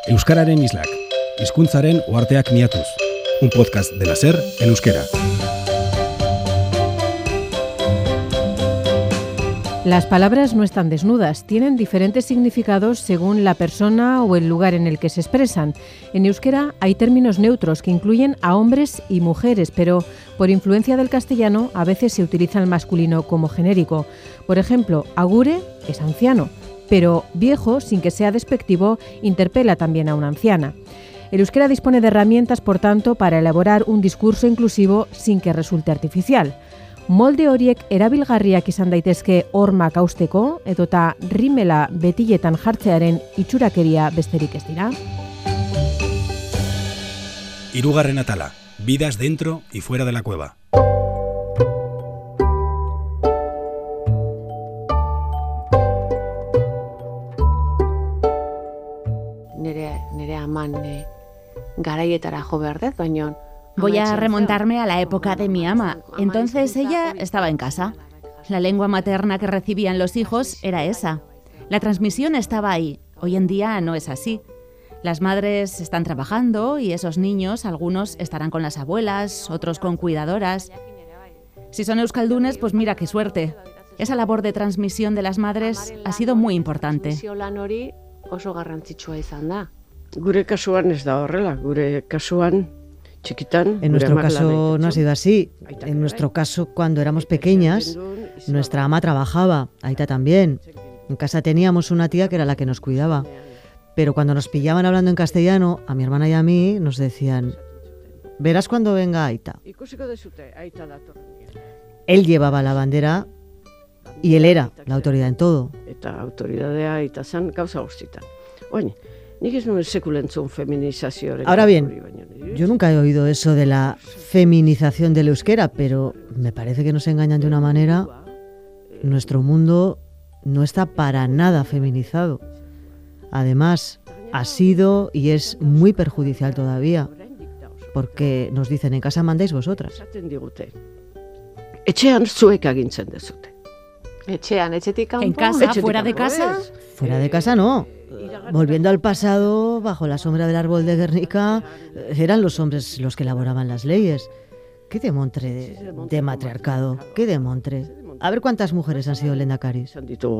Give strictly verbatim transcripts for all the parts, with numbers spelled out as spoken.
Euskararen islak, hizkuntzaren uharteak miatuz. Un podcast de la SER en euskera. Las palabras no están desnudas, tienen diferentes significados según la persona o el lugar en el que se expresan. En euskera hay términos neutros que incluyen a hombres y mujeres, pero por influencia del castellano a veces se utiliza el masculino como genérico. Por ejemplo, agure es anciano, pero viejo, sin que sea despectivo, interpela también a una anciana. El euskera dispone de herramientas, por tanto, para elaborar un discurso inclusivo sin que resulte artificial. Molde horiek erabilgarriak izan daitezke hormak hausteko edota rimela betiletan jartzearen itxurakeria besterik ez dira. Hirugarren atala, vidas dentro y fuera de la cueva. Nere, nere aman e, garaietara jo behar dut, baino... Voy a remontarme a la época de mi ama. Entonces ella estaba en casa. La lengua materna que recibían los hijos era esa. La transmisión estaba ahí. Hoy en día no es así. Las madres están trabajando y esos niños, algunos estarán con las abuelas, otros con cuidadoras. Si son euskaldunes, pues mira qué suerte. Esa labor de transmisión de las madres ha sido muy importante. Oso garrantzitsua izan da. Gure kasuan ez da horrela, gure kasuan chiquitán. En nuestro caso no ha sido así. En nuestro caso, cuando éramos pequeñas, nuestra ama trabajaba, Aita también. En casa teníamos una tía que era la que nos cuidaba. Pero cuando nos pillaban hablando en castellano, a mi hermana y a mí nos decían: verás cuando venga Aita. Él llevaba la bandera y él era la autoridad en todo. Eta autoridadea Aita zen gauza guztietan. Oye, nik ez nuen sekulentzun feminizazioaren. Ahora bien, yo nunca he oído eso de la feminización del euskera, pero me parece que nos engañan de una manera. Nuestro mundo no está para nada feminizado. Además, ha sido y es muy perjudicial todavía, porque nos dicen: en casa mandáis vosotras. Etxean zuek agintzen dezute. Etxean, etxetik kanpo. ¿En casa? ¿Fuera de casa? Fuera de casa no. Volviendo al pasado, bajo la sombra del árbol de Guernica, eran los hombres los que elaboraban las leyes. ¿Qué demontre de, de matriarcado? ¿Qué demontre? A ver cuántas mujeres han sido lehendakaris.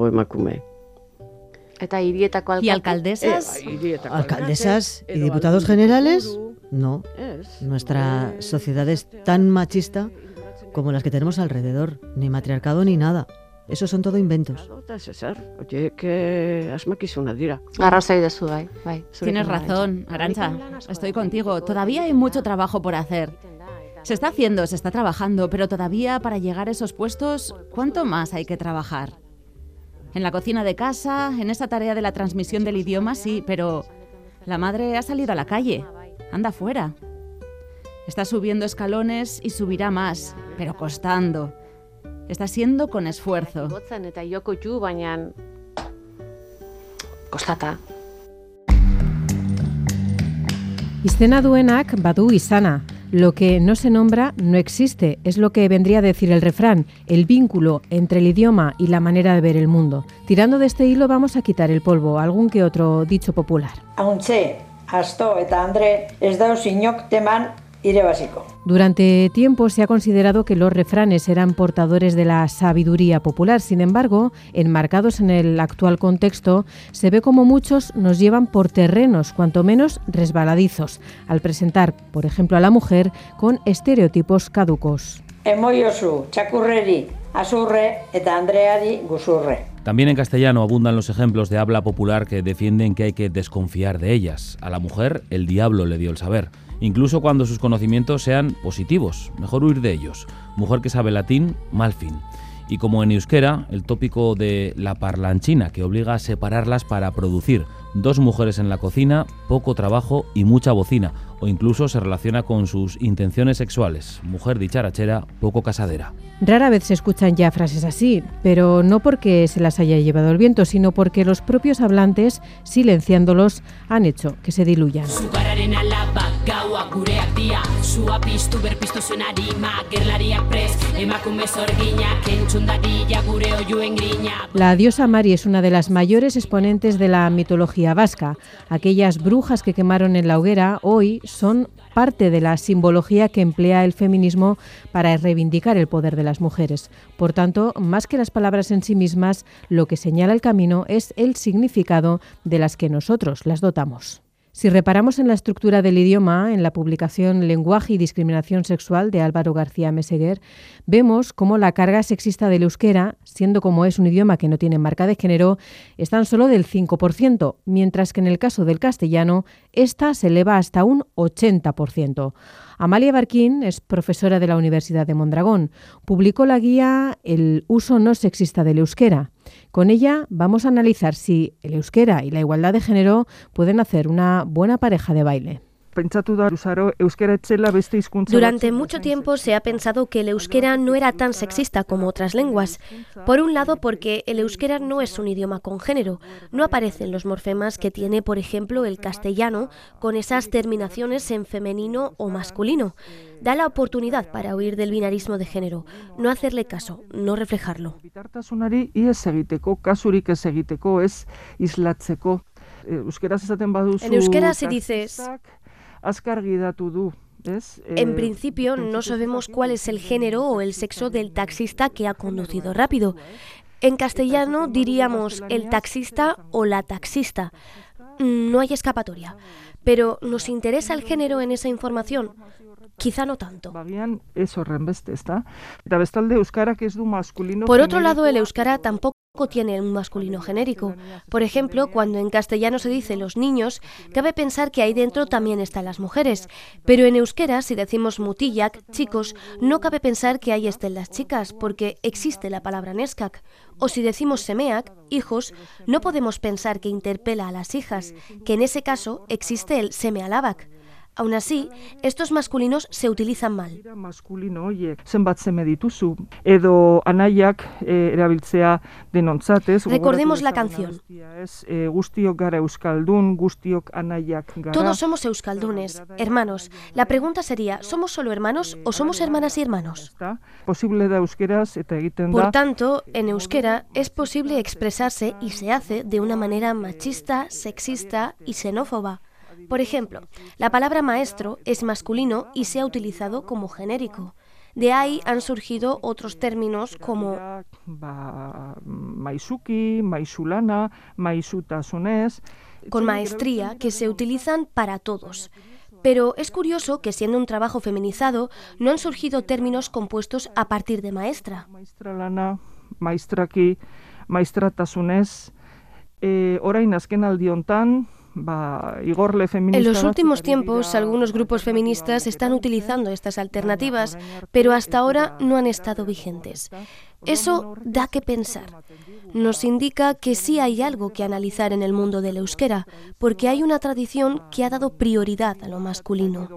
¿Y alcaldesas? ¿Alcaldesas y diputados generales? No. Nuestra sociedad es tan machista como las que tenemos alrededor. Ni matriarcado ni nada. Esos son todo inventos. Tienes razón, Arantxa. Estoy contigo. Todavía hay mucho trabajo por hacer. Se está haciendo, se está trabajando, pero todavía para llegar a esos puestos, ¿cuánto más hay que trabajar? En la cocina de casa, en esa tarea de la transmisión del idioma, sí, pero la madre ha salido a la calle. Anda fuera. Está subiendo escalones y subirá más, pero costando. Está siendo con esfuerzo. Kostata. Izena duenak badu izana. Lo que no se nombra no existe. Es lo que vendría a decir el refrán, el vínculo entre el idioma y la manera de ver el mundo. Tirando de este hilo vamos a quitar el polvo, algún que otro dicho popular. Hauntxe, asto eta andre ez dauz inok teman ire basiko. Durante tiempo se ha considerado que los refranes eran portadores de la sabiduría popular. Sin embargo, enmarcados en el actual contexto, se ve como muchos nos llevan por terrenos, cuanto menos resbaladizos, al presentar, por ejemplo, a la mujer con estereotipos caducos. Emoiozu, txakurreri, azurre eta andreari guzurre. También en castellano abundan los ejemplos de habla popular que defienden que hay que desconfiar de ellas. A la mujer, el diablo le dio el saber. Incluso cuando sus conocimientos sean positivos, mejor huir de ellos. Mujer que sabe latín, mal fin. Y como en euskera, el tópico de la parlanchina, que obliga a separarlas para producir. Dos mujeres en la cocina, poco trabajo y mucha bocina. O incluso se relaciona con sus intenciones sexuales. Mujer dicharachera, poco casadera. Rara vez se escuchan ya frases así, pero no porque se las haya llevado el viento, sino porque los propios hablantes, silenciándolos, han hecho que se diluyan. sua piztu berpiztu zuen arima, gerlariak pres, emakume zorginak, entzundaria gure oiuen grina. La diosa Mari es una de las mayores exponentes de la mitología vasca. Aquellas brujas que quemaron en la hoguera hoy son parte de la simbología que emplea el feminismo para reivindicar el poder de las mujeres. Por tanto, más que las palabras en sí mismas, lo que señala el camino es el significado de las que nosotros las dotamos. Si reparamos en la estructura del idioma, en la publicación Lenguaje y discriminación sexual de Álvaro García Meseguer, vemos cómo la carga sexista del euskera, siendo como es un idioma que no tiene marca de género, es tan solo del cinco por ciento, mientras que en el caso del castellano, esta se eleva hasta un ochenta por ciento. Amalia Barquín es profesora de la Universidad de Mondragón. Publicó la guía El uso no sexista del euskera. Con ella vamos a analizar si el euskera y la igualdad de género pueden hacer una buena pareja de baile. Durante mucho tiempo se ha pensado que el euskera no era tan sexista como otras lenguas. Por un lado, porque el euskera no es un idioma con género. No aparecen los morfemas que tiene, por ejemplo, el castellano, con esas terminaciones en femenino o masculino. Da la oportunidad para huir del binarismo de género, no hacerle caso, no reflejarlo. En euskera se dice... En principio no sabemos cuál es el género o el sexo del taxista que ha conducido rápido. En castellano diríamos el taxista o la taxista. No hay escapatoria. Pero ¿nos interesa el género en esa información? Quizá no tanto. Por otro lado, el euskara tampoco tiene un masculino genérico. Por ejemplo, cuando en castellano se dice los niños, cabe pensar que ahí dentro también están las mujeres. Pero en euskera, si decimos mutillak, chicos, no cabe pensar que ahí estén las chicas, porque existe la palabra neskak. O si decimos semeak, hijos, no podemos pensar que interpela a las hijas, que en ese caso existe el semealabak. Aún así, estos masculinos se utilizan mal. Recordemos la canción. Todos somos euskaldunes, hermanos. La pregunta sería, ¿somos solo hermanos o somos hermanas y hermanos? Por tanto, en euskera es posible expresarse y se hace de una manera machista, sexista y xenófoba. Por ejemplo, la palabra maestro es masculino y se ha utilizado como genérico. De ahí han surgido otros términos como con maestría, que se utilizan para todos. Pero es curioso que, siendo un trabajo feminizado, no han surgido términos compuestos a partir de maestra. En los últimos tiempos, algunos grupos feministas están utilizando estas alternativas, pero hasta ahora no han estado vigentes. Eso da que pensar. Nos indica que sí hay algo que analizar en el mundo del euskera, porque hay una tradición que ha dado prioridad a lo masculino.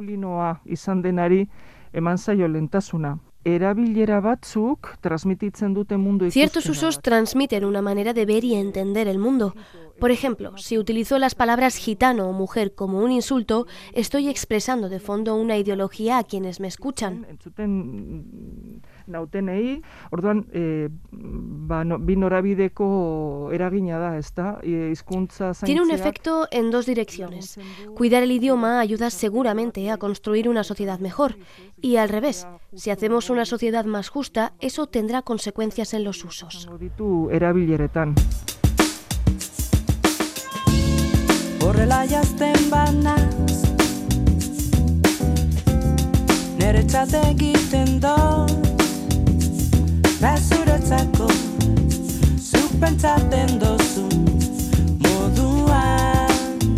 Ciertos usos transmiten una manera de ver y entender el mundo. Por ejemplo, si utilizo las palabras gitano o mujer como un insulto, estoy expresando de fondo una ideología a quienes me escuchan. Tiene un efecto en dos direcciones. Cuidar el idioma ayuda seguramente a construir una sociedad mejor. Y al revés, si hacemos una sociedad más justa, eso tendrá consecuencias en los usos. Horrela jazten banaz, neretzat egiten dut, zuretzako, zuk pentsatzen duzun moduan.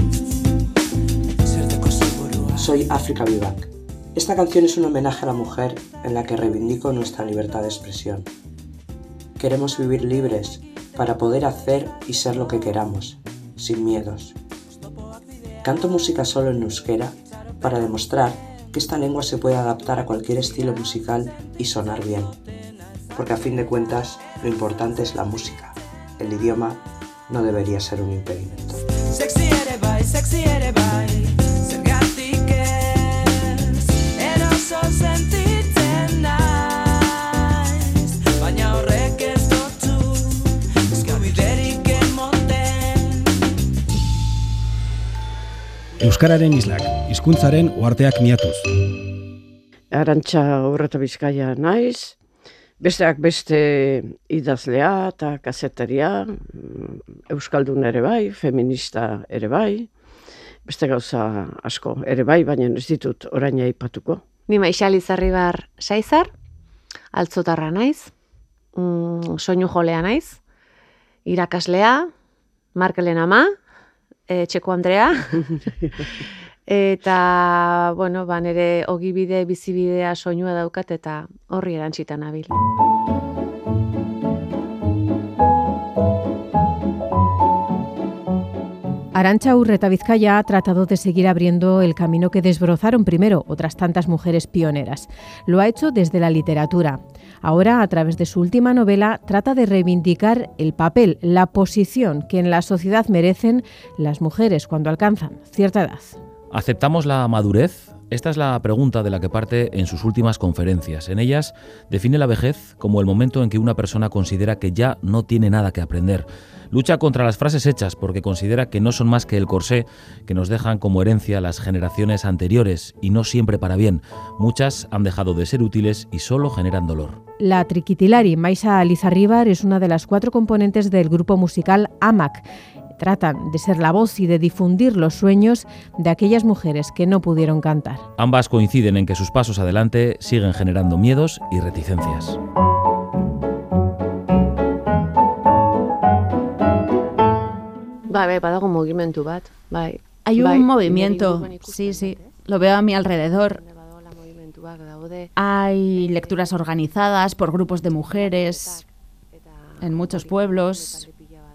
Soy África Vivac. Esta canción es un homenaje a la mujer en la que reivindico nuestra libertad de expresión. Queremos vivir libres para poder hacer y ser lo que queramos, sin miedos. Canto música solo en euskera para demostrar que esta lengua se puede adaptar a cualquier estilo musical y sonar bien. Porque a fin de cuentas, lo importante es la música. El idioma no debería ser un impedimento. Sexy ere bai, sexy ere bai, zergatik ez, Euskararen islak, hizkuntzaren uharteak miatuz. Arantxa Urreta Bizkaia naiz, besteak beste idazlea eta kazeteria, euskaldun ere bai, feminista ere bai, beste gauza asko ere bai, baina ez ditut orain aipatuko. Ni Maixal Izarribar Saizar, altzotarra naiz, mm, soinu jolea naiz, irakaslea, Markelen ama, e, Txeko Andrea, eta, bueno, ba, nire ogibide, bizibidea, soinua daukat, eta horri erantzitan nabil. Arantxa Urreta Vizcaya ha tratado de seguir abriendo el camino que desbrozaron primero otras tantas mujeres pioneras. Lo ha hecho desde la literatura. Ahora, a través de su última novela, trata de reivindicar el papel, la posición que en la sociedad merecen las mujeres cuando alcanzan cierta edad. ¿Aceptamos la madurez? Esta es la pregunta de la que parte en sus últimas conferencias. En ellas define la vejez como el momento en que una persona considera que ya no tiene nada que aprender. Lucha contra las frases hechas porque considera que no son más que el corsé que nos dejan como herencia las generaciones anteriores y no siempre para bien. Muchas han dejado de ser útiles y solo generan dolor. La triquitilari Maisa Lizarribar es una de las cuatro componentes del grupo musical AMAC. Tratan de ser la voz y de difundir los sueños de aquellas mujeres que no pudieron cantar. Ambas coinciden en que sus pasos adelante siguen generando miedos y reticencias. Bai, bai, badago mugimendu bat, bai. Hay un bai, movimiento, sí, sí, lo veo a mi alrededor. Hay lecturas organizadas por grupos de mujeres en muchos pueblos,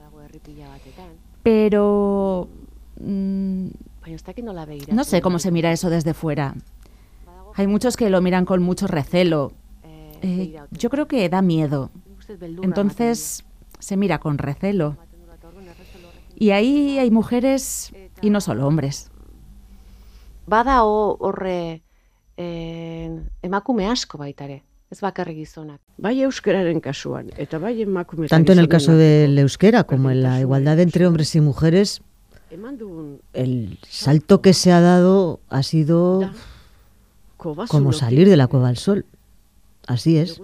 pero mmm, no sé cómo se mira eso desde fuera. Hay muchos que lo miran con mucho recelo. Eh, yo creo que da miedo. Entonces se mira con recelo. Y ahí hay mujeres y no solo hombres. Bada horre emakume asko baita ere, ez bakarrik gizonak. Bai euskararen kasuan, eta bai emakume. Tanto en el caso del euskera como en la igualdad entre hombres y mujeres, el salto que se ha dado ha sido como salir de la cueva al sol. Así es.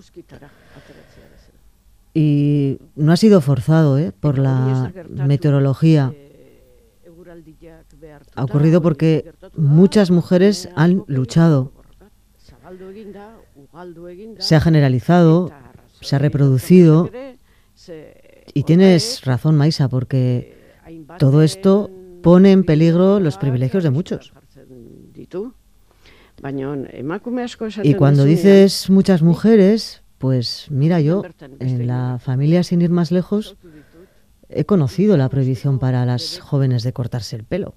Y no ha sido forzado ¿eh? por la meteorología. Ha ocurrido porque muchas mujeres han luchado. Se ha generalizado, se ha reproducido. Y tienes razón, Maisa, porque todo esto pone en peligro los privilegios de muchos. Y cuando dices muchas mujeres, pues mira, yo en la familia, sin ir más lejos, he conocido la prohibición para las jóvenes de cortarse el pelo.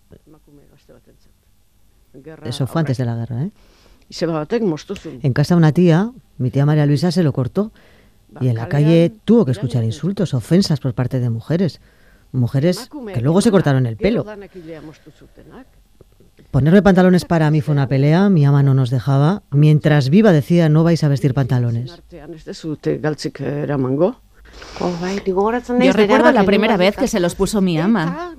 Eso fue antes de la guerra, ¿eh? En casa una tía, mi tía María Luisa, se lo cortó. Y en la calle tuvo que escuchar insultos, ofensas por parte de mujeres. Mujeres que luego se cortaron el pelo. Ponerme pantalones para mí fue una pelea, mi ama no nos dejaba. Mientras viva decía, no vais a vestir pantalones. Yo recuerdo la primera vez que se los puso mi ama.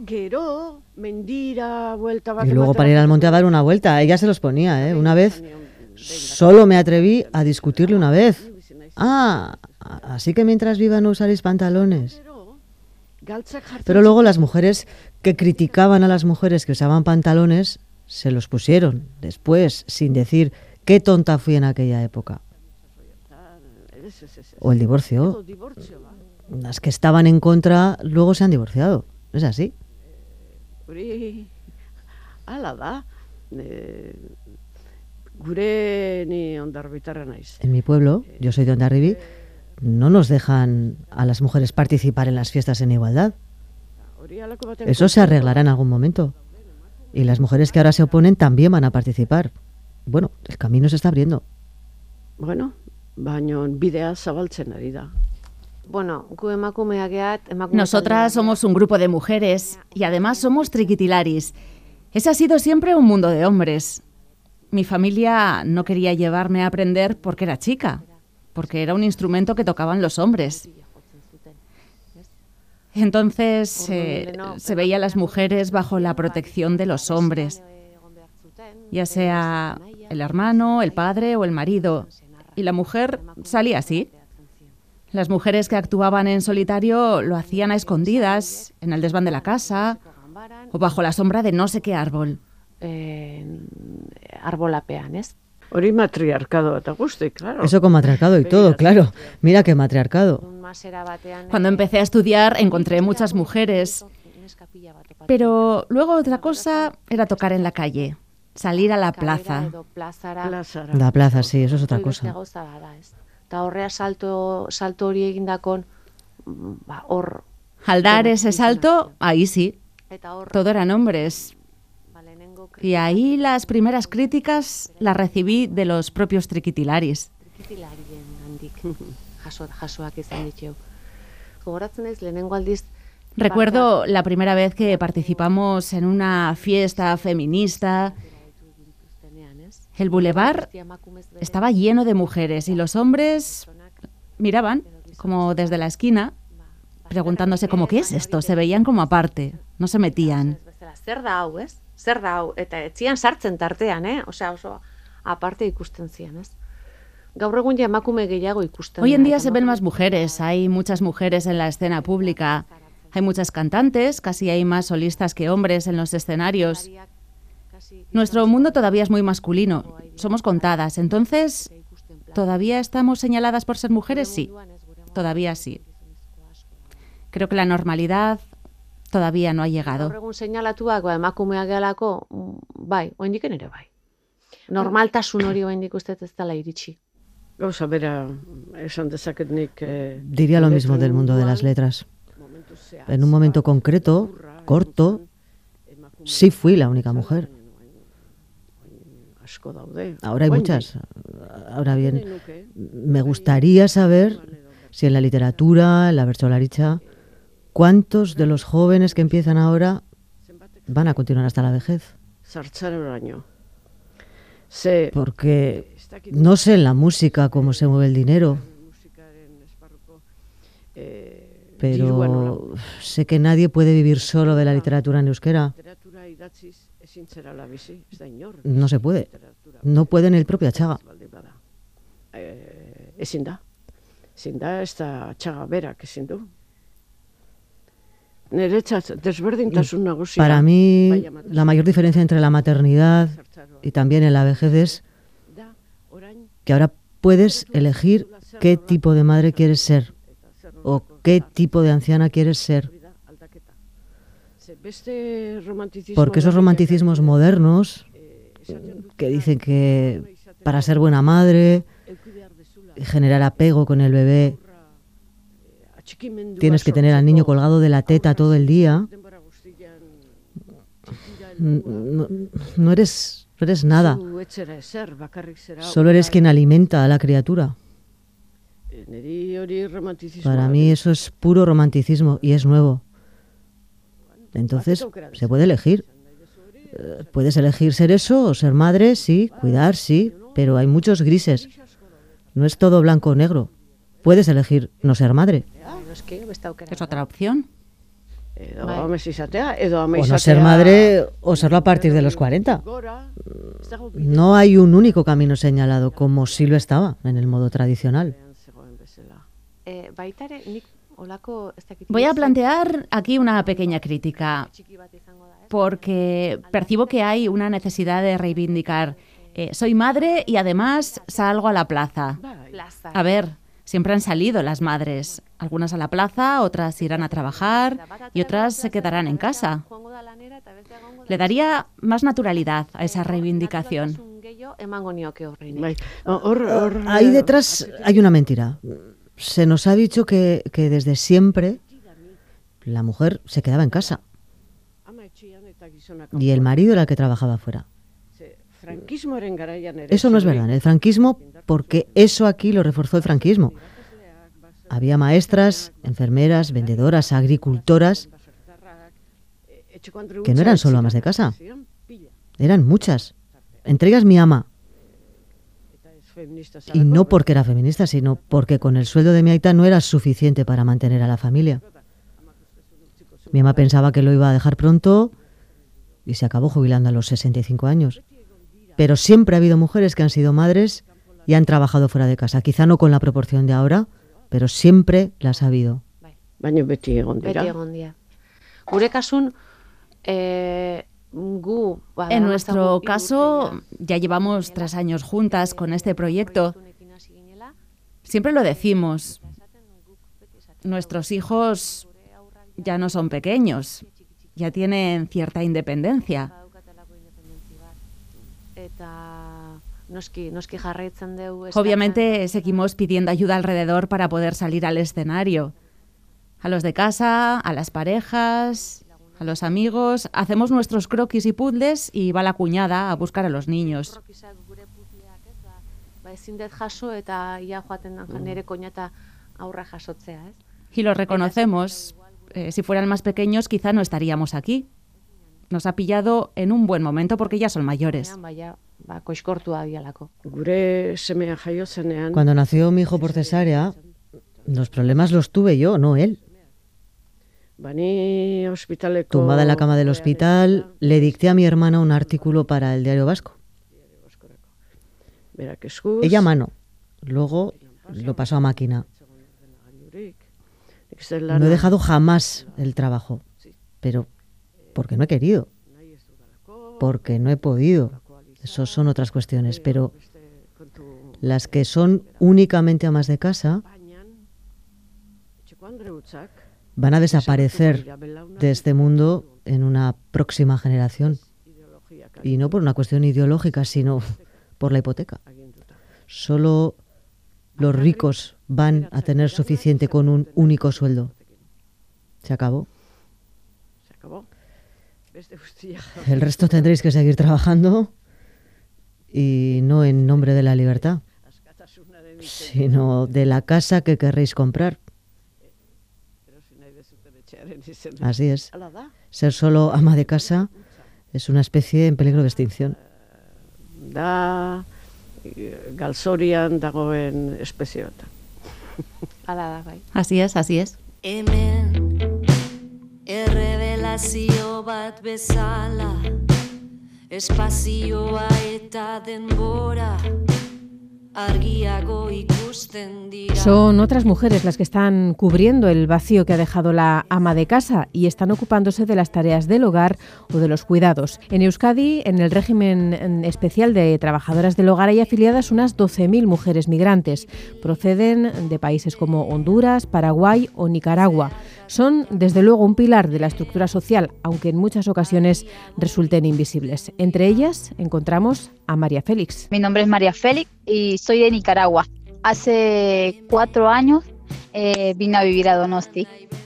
Y luego para ir al monte a dar una vuelta, ella se los ponía, ¿eh? Una vez solo me atreví a discutirle una vez. Ah, así que mientras viva no usaréis pantalones. Pero luego las mujeres que criticaban a las mujeres que usaban pantalones se los pusieron después, sin decir qué tonta fui en aquella época. O el divorcio. Las que estaban en contra luego se han divorciado. ¿Es así? En mi pueblo, yo soy de Hondarribí, no nos dejan a las mujeres participar en las fiestas en igualdad. Eso se arreglará en algún momento. Y las mujeres que ahora se oponen también van a participar. Bueno, el camino se está abriendo. Bueno, baino bidea zabaltzen ari da. Bueno, gu emakumeak geat, emakume Nosotras somos un grupo de mujeres y además somos triquitilaris. Ese ha sido siempre un mundo de hombres. Mi familia no quería llevarme a aprender porque era chica, porque era un instrumento que tocaban los hombres. Entonces eh, se veía a las mujeres bajo la protección de los hombres. ya sea el hermano, el padre o el marido. Y la mujer salía así. Las mujeres que actuaban en solitario lo hacían a escondidas, en el desván de la casa o bajo la sombra de no sé qué árbol. Eh, arbolapean, ¿es? Hori matriarcado eta guzti, claro. Eso con matriarcado y todo, claro. Mira qué matriarcado. Cuando empecé a estudiar encontré muchas mujeres, pero luego otra cosa era tocar en la calle, salir a la plaza. La plaza, sí, eso es otra cosa. Eta horrea salto, salto hori egindakon, ba, hor... Al dar ese salto, ahí sí, todo eran hombres. Y ahí las primeras críticas las recibí de los propios triquitilaris. Triquitilarien handik jaso, jasoak izan ditu. Gogoratzen naiz lehenengo aldiz... Recuerdo la primera vez que participamos en una fiesta feminista. El bulevar estaba lleno de mujeres y los hombres miraban como desde la esquina, preguntándose como ¿qué es esto? Se veían como aparte, no se metían. Zer da hau, ez? Zer da hau? Eta etzian sartzen tartean, eh? Osea, oso aparte ikusten zian, ez? Gaur egun ja emakume gehiago ikusten. Hoy en día se ven más mujeres, hay muchas mujeres en la escena pública, hay muchas cantantes, casi hay más solistas que hombres en los escenarios. Nuestro mundo todavía es muy masculino, somos contadas, entonces, ¿todavía estamos señaladas por ser mujeres? Sí, todavía sí. Creo que la normalidad todavía no ha llegado. Gaur egun seinalatuak ba emakumeak gehalako, bai, oraindik ere bai. Normaltasun hori oraindik uste ez dela iritsi. Gauza bera, esan dezaket nik... Diría lo mismo del mundo de las letras. En un momento concreto, corto, sí fui la única mujer. Ahora hay muchas. Ahora bien, me gustaría saber si en la literatura, en la bertsolaritza, ¿cuántos de los jóvenes que empiezan ahora van a continuar hasta la vejez? Porque no sé en la música cómo se mueve el dinero, pero sé que nadie puede vivir solo de la literatura en euskera. No se puede. No puede ni el propio Atxaga. Ezin da. Ezin da, ez da Atxaga berak ezin du. Para mí, la mayor diferencia entre la maternidad y también en la vejez es que ahora puedes elegir qué tipo de madre quieres ser o qué tipo de anciana quieres ser. Porque esos romanticismos modernos que dicen que para ser buena madre, generar apego con el bebé, tienes que tener al niño colgado de la teta todo el día. No, no eres, no eres nada. Solo eres quien alimenta a la criatura. Para mí eso es puro romanticismo y es nuevo. Entonces, se puede elegir. Puedes elegir ser eso o ser madre, sí, cuidar, sí, pero hay muchos grises. No es todo blanco o negro. Puedes elegir no ser madre. ¿Es otra opción? O no ser madre o serlo a partir de los cuarenta. No hay un único camino señalado, como sí lo estaba en el modo tradicional. Voy a plantear aquí una pequeña crítica, porque percibo que hay una necesidad de reivindicar. Eh, soy madre y además salgo a la plaza. A ver, siempre han salido las madres, algunas a la plaza, otras irán a trabajar y otras se quedarán en casa. Le daría más naturalidad a esa reivindicación. Ahí detrás hay una mentira. Se nos ha dicho que, que desde siempre la mujer se quedaba en casa y el marido era el que trabajaba fuera. Eso no es verdad, el franquismo, porque eso aquí lo reforzó el franquismo. Había maestras, enfermeras, vendedoras, agricultoras, que no eran solo amas de casa, eran muchas, entre ellas mi ama. Y no porque era feminista, sino porque con el sueldo de mi aita no era suficiente para mantener a la familia. Mi ama pensaba que lo iba a dejar pronto y se acabó jubilando a los sesenta y cinco años. pero siempre ha habido mujeres que han sido madres y han trabajado fuera de casa. Quizá no con la proporción de ahora, pero siempre las ha habido. Baina beti egon dira. Beti egon dira. Gure kasun, eh, gu... En nuestro caso, ya llevamos tres años juntas con este proyecto. Siempre lo decimos. Nuestros hijos ya no son pequeños, ya tienen cierta independencia. Obviamente seguimos pidiendo ayuda alrededor para poder salir al escenario. A los de casa, a las parejas, a los amigos. Hacemos nuestros croquis y puzzles y va la cuñada a buscar a los niños. Y lo reconocemos. Eh, si fueran más pequeños, quizá no estaríamos aquí. Nos ha pillado en un buen momento porque ya son mayores. Cuando nació mi hijo por cesárea, los problemas los tuve yo, no él. Tumbada en la cama del hospital, le dicté a mi hermana un artículo para el Diario Vasco. Ella a mano, luego lo pasó a máquina. No he dejado jamás el trabajo, pero porque no he querido, porque no he podido. Eso son otras cuestiones, pero las que son únicamente amas de casa van a desaparecer de este mundo en una próxima generación. Y no por una cuestión ideológica, sino por la hipoteca. Solo los ricos van a tener suficiente con un único sueldo. Se acabó. El resto tendréis que seguir trabajando y no en nombre de la libertad, sino de la casa que querréis comprar. Así es. Ser solo ama de casa es una especie en peligro de extinción. Da galzorian dagoen espezie bat. Así es, así es. Hemen errevelazio bat bezala espazioa eta denbora argiago ikusten dira. Son otras mujeres las que están cubriendo el vacío que ha dejado la ama de casa y están ocupándose de las tareas del hogar o de los cuidados. En Euskadi, en el régimen especial de trabajadoras del hogar, hay afiliadas unas doce mil mujeres migrantes. Proceden de países como Honduras, Paraguay o Nicaragua. Son, desde luego, un pilar de la estructura social, aunque en muchas ocasiones resulten invisibles. Entre ellas encontramos a María Félix. Mi nombre es María Félix y soy de Nicaragua. Hace cuatro años eh, vine a vivir a Donosti.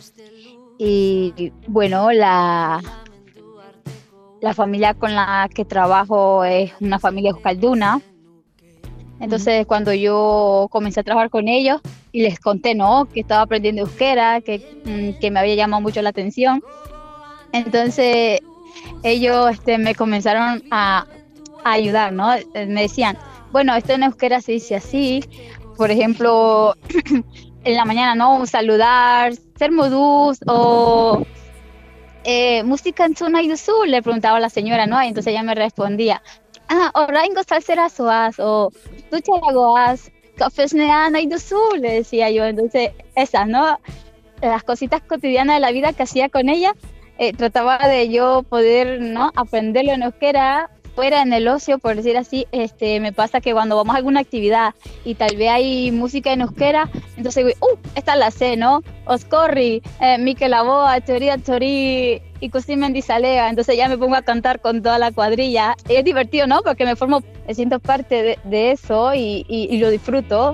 Y bueno, la, la familia con la que trabajo es una familia euskalduna. Entonces, uh-huh. cuando yo comencé a trabajar con ellos y les conté, ¿no?, que estaba aprendiendo euskera, que, que me había llamado mucho la atención. Entonces, ellos este, me comenzaron a, a ayudar, ¿no? Me decían, bueno, esto en euskera se dice así. Por ejemplo, en la mañana, ¿no?, saludar, ser modus o eh, música en zona duzu, le preguntaba a la señora, ¿no? Y entonces ella me respondía, ah, oraingo salsera soaz, o ducharagoaz, cafesnea nahi duzu, le decía yo. Entonces, esas, ¿no?, las cositas cotidianas de la vida que hacía con ella, eh, trataba de yo poder, ¿no?, aprenderlo en euskera, fuera en el ocio, por decir así. Este, me pasa que cuando vamos a alguna actividad y tal vez hay música en euskera, entonces digo, uh, esta la sé, ¿no? Oscorri, eh, Mikel Aboa, Teoría Tori y Cusi Mendizalea. Entonces ya me pongo a cantar con toda la cuadrilla. Y es divertido, ¿no? Porque me formo, me siento parte de, de eso y, y, y lo disfruto.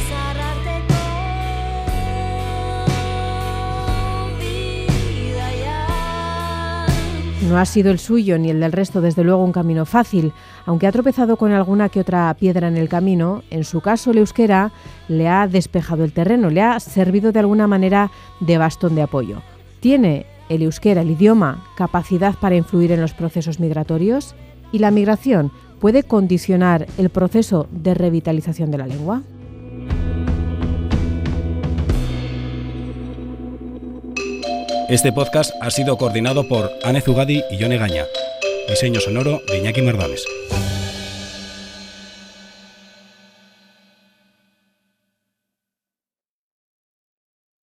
No ha sido el suyo ni el del resto, desde luego, un camino fácil. Aunque ha tropezado con alguna que otra piedra en el camino, en su caso el euskera le ha despejado el terreno, le ha servido de alguna manera de bastón de apoyo. ¿Tiene el euskera, el idioma, capacidad para influir en los procesos migratorios? ¿Y la migración puede condicionar el proceso de revitalización de la lengua? Este podcast ha sido coordinado por Ane Zugadi y Yone Gaña. Diseño sonoro de Iñaki Merdames.